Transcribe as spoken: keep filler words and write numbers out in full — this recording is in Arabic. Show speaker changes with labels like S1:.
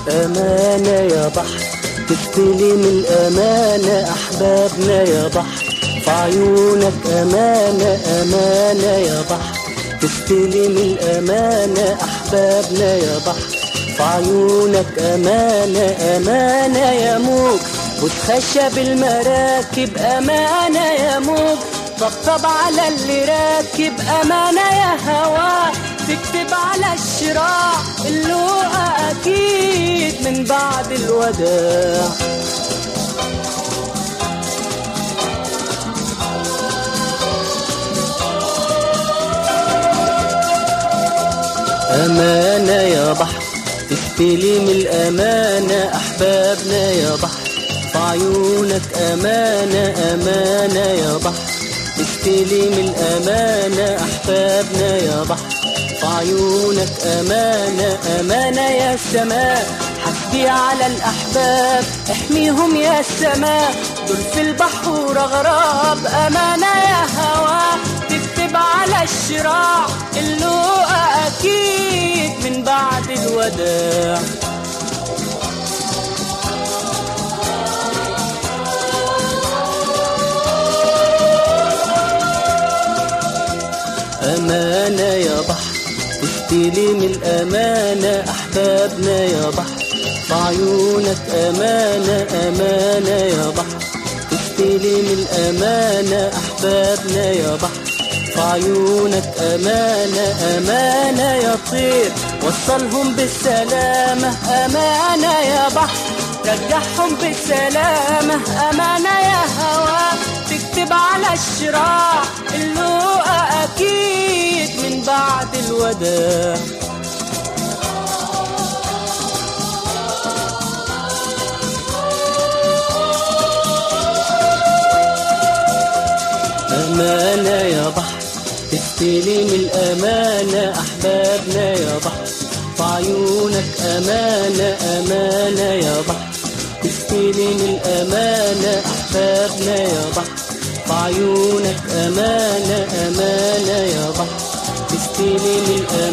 S1: أمانة يا بحر تستلم الأمانة أحبابنا يا بحر في عيونك أمانة أمانة يا بحر تستلم الأمانة أحبابنا يا بحر في عيونك أمانة أمانة يا موج وتخشب المراكب أمانة يا موج طبطب على اللي راكب أمانة يا هوا تكتب على الشراع اللقا أكيد من بعد الوداع أمانة يا بحر تستلم الأمانة أحبابنا يا بحر في عيونك أمانة أمانة يا بحر تستلم الأمانة أحبابنا يا بحر في عيونك أمانة أمانة يا السماء حسبي على الأحباب احميهم يا السماء دول في البحر غراب أمانة يا هوا تكتب على الشراع اللقا أكيد من بعد الوداع أمانة يا بحر تستلم الأمانة أحبابنا يا بحر في عيونك أمانة أمانة يا بحر تستلم الأمانة أحبابنا يا بحر في عيونك أمانة أمانة يا طير وصلهم بالسلامة أمانة يا بحر رجعهم بالسلامة أمانة يا هوا تكتب على الشراع اللقا أكيد من بعد الوداع أمانة يا بحر تستلم الأمانة أحبابنا يا بحر في عيونك أمانة أمانة يا بحر تستلم الأمانة أحبابنا يا بحر في عيونك أمانة أمانة يا بحر تستلم الأمانة